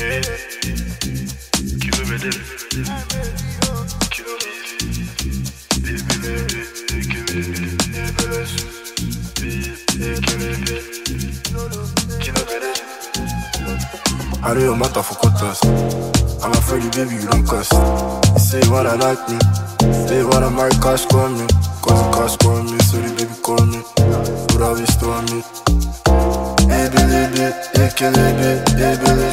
I don't matter for quarters. I'm afraid, baby, you don't cost. You say you wanna like me, say you wanna marry cash, call me. Cause the cash call me, sorry baby, call me. Put out this to me. Baby, baby,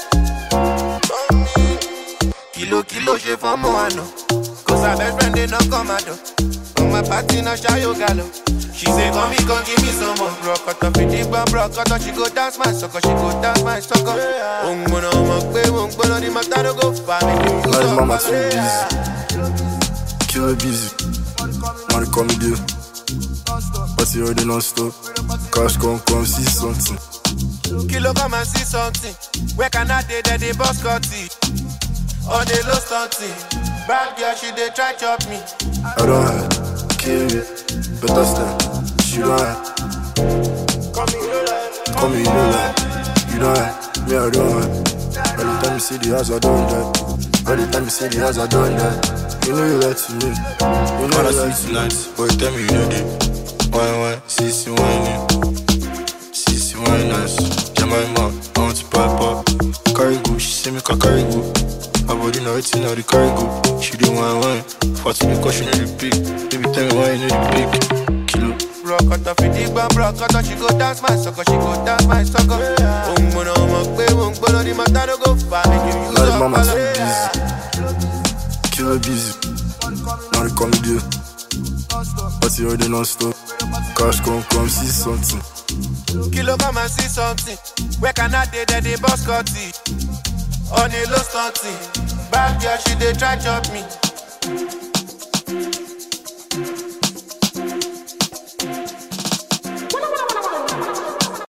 Kilo, she for Moano. Cause her best friend, they not come at all. On my party, no shy, you galo. She say, come give me some more. Rock out of it, rock out of she go dance my sucker, she go dance my sucker. Ungbono, the matter go far. Like mama too busy. Kill her busy. Money come due. But you already non-stop. Cash come see something. Kilo come and see something. Where can I take that they boss cut it? Or they lost something. Bad girl, she they try chop me. I don't hide, kill it. Better stand, she don't hide. Come here, you don't lie. You don't hide, me I don't hide. All the time you see the house I don't die. All the time you see the house I don't die. You know you lie to me. You know you lie tonight. But you tell me you know that. Why, see whining. See nice. Jemima, I want to pipe up. Carry go, she say me can carry go. My body know it's in all the carry go. She do wine. Fast me cause she know the pick. Baby tell me why you know the pick. Kilo. Rock out of it, rock out of she go dance my sucker, she go dance my sucker. Ungbono, the matter go far. Like mama too busy. Kill her busy. Money come due. But you already non-stop. Cash come see something. Kilo come and see something. Where can I take that they boss cut it? On a low something. Bad girl, she they try chop me.